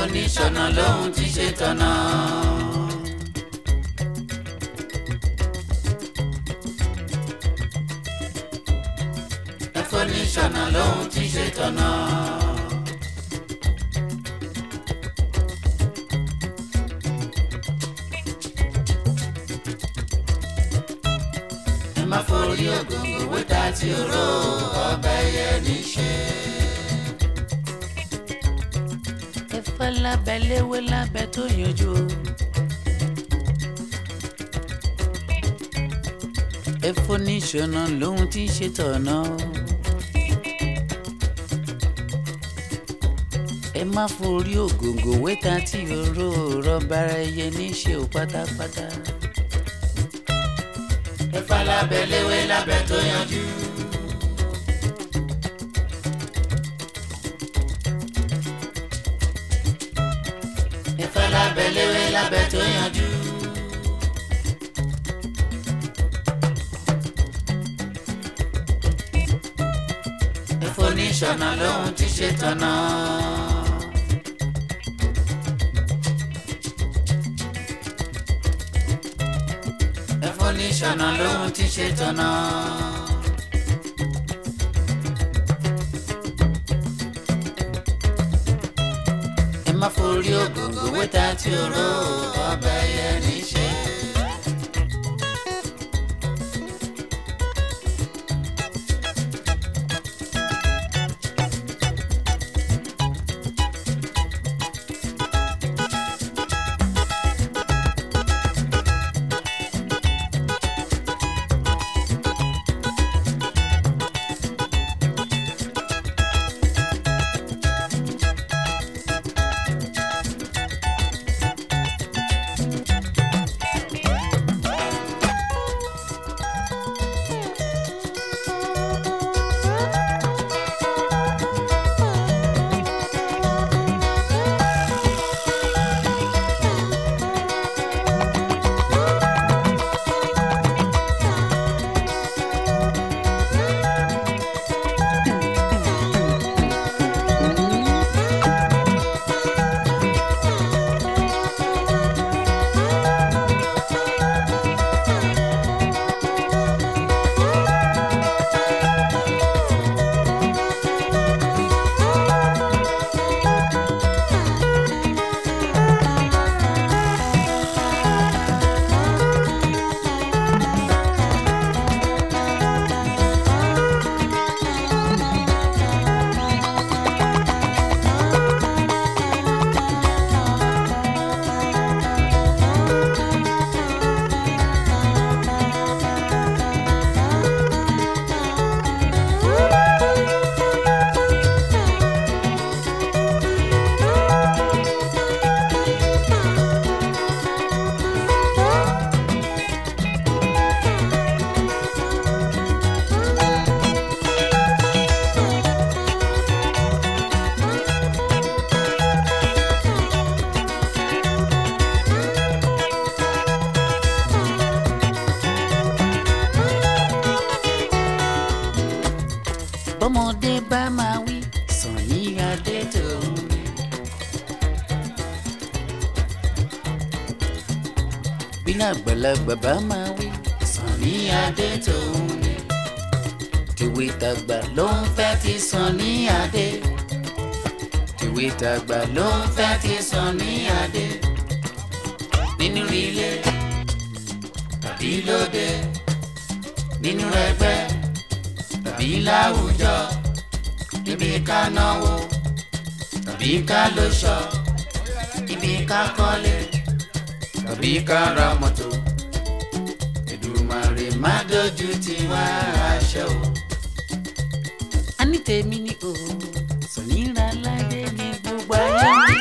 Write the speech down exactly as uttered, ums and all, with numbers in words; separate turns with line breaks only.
Ẹ̀fọ́níṣọ̀nà lóhun tí ṣe tọ̀nà. Ẹ̀fọ́níṣọ̀nà lóhun tí ṣe tọ̀nà. Ẹ má forí ògòǹgò wíta tí oró ọbẹ̀ yẹ níṣẹ́. Ẹ̀fọ́ lábẹ́ léwé lábẹ́ tó yanjú o. Ẹ̀fọ́níṣọ̀nà lóhun tí ṣe tọ̀nà. Ẹ má forí ògòǹgò wíta tí oró rọ́bàrà yẹ níṣẹ́ ò pátápátá. Ẹ̀fọ́ lábẹ́ léwé lábẹ́ tó yanjú. Ẹ̀fọ́ lábẹ́ léwé lábẹ́ tó yanjú. Ẹ̀fọ́níṣọ̀nà lóhun tí ṣe tọ̀nà. Ẹ̀fọ́níṣọ̀nà lóhun tí ṣe tọ̀nà. Ẹ má forí ògòǹgò wíta tí oró ọbẹ̀ yẹ níṣẹ́. Bọ́mọdé bá máa wí Sunny Adé tòun ni. Bí àgbàlagbà bá máa wí Sunny Adé tòun ni. Tìwé tàgbà ló ń fẹ́ ti Sunny Adé. Tìwé tàgbà ló ń fẹ́ ti Sunny Adé. Nínú ilé tàbí lóde, nínú ẹgbẹ́ tàbí láwùjọ, ibi ká náwó tàbí ká lóṣọ, ibi ká kọ́lé tàbí ká ra mọ́tò. Èdùmàrè má dojú tì wá àṣẹ o. A ní tèmi ní o, Sunny Aládé ní gbogbo ayé.